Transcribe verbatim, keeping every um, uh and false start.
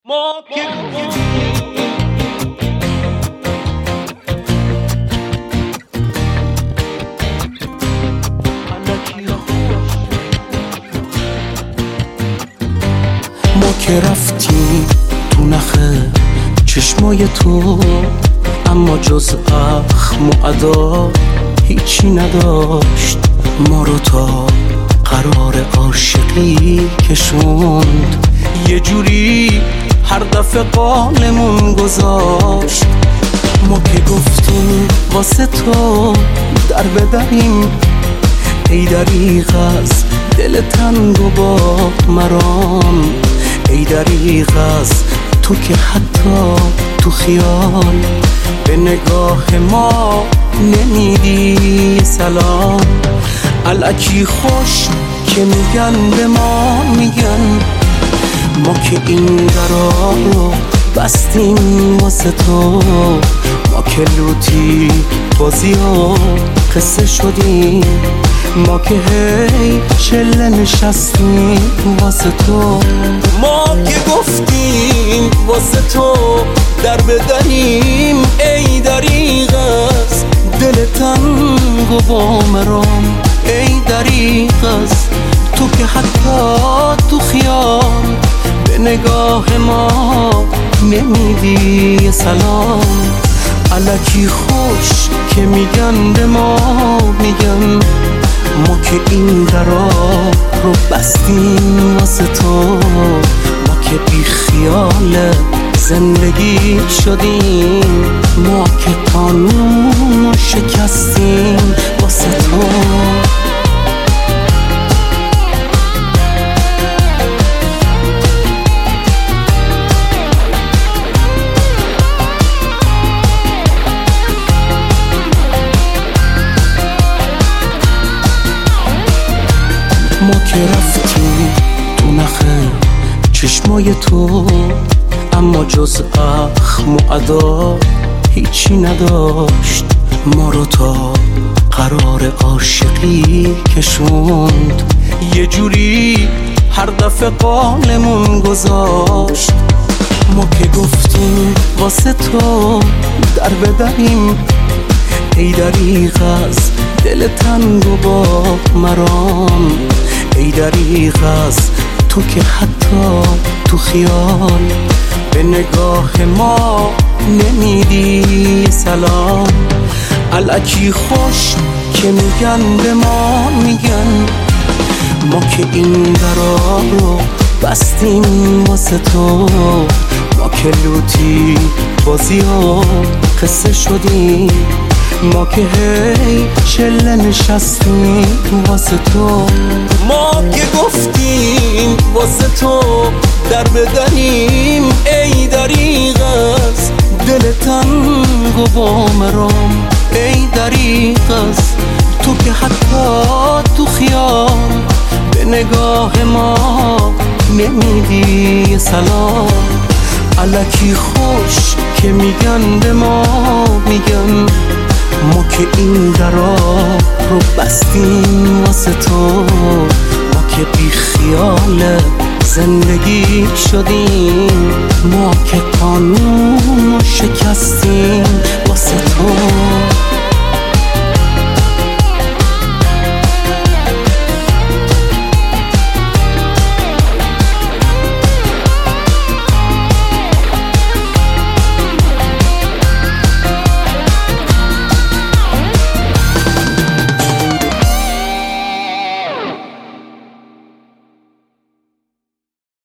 ما که ما که رفتیم تو نخه چشمای تو، اما جز اخم و ادا هیچی نداشت. ما رو تا قرار عاشقی کشوند، یه جوری هر دفعه قالمون گذاشت. ما که گفتیم واسه تو در بدریم، ای دریغ از دل تنگ و با مرام، ای دریغ از تو که حتی تو خیال به نگاه ما نمیدی سلام. الکی خوش که میگن به ما میگن، ما که این درا رو بستیم واسه تو. ما که لوتی بازی و قصه شدیم، ما که هی چله نشستیم واسه تو. ما که گفتیم واسه تو در بدنیم، ای دریغ از دل تنگ و با مرام، ای دریغ از تو که حتی تو خیال به نگاه ما نمیدی سلام. الکی خوش که میگن به ما میگن، ما که این درا رو بستیم واسه تو. ما که بی خیال زندگی شدیم، ما که قانون شکستیم واسه تو. ما که رفتیم تو نخه چشمای تو، اما جز اخم و ادا هیچی نداشت. ما رو تا قرار عاشقی کشوند، یه جوری هر دفعه قالمون گذاشت. ما که گفتیم واسه تو در بدریم، ای دریغ از دل تنگ و با مرام، ای دریغ از تو که حتی تو خیال به نگاه ما نمیدی سلام. الکی خوش که میگن به ما میگن، ما که این درا رو بستیم واسه تو. ما که لوتی بازی و قصه شدیم، ما که هی چله نشستیم واسه تو. ما که گفتیم واسه تو در بدنیم، ای دریغ از دل تنگ و با مرام، ای دریغ از تو که حتی تو خیال به نگاه ما نمیدی سلام. الکی خوش که میگن به ما میگن، ما که این درا رو بستیم واسه تو. ما که بی خیال زندگی شدیم، ما که قانون شکستیم واسه تو.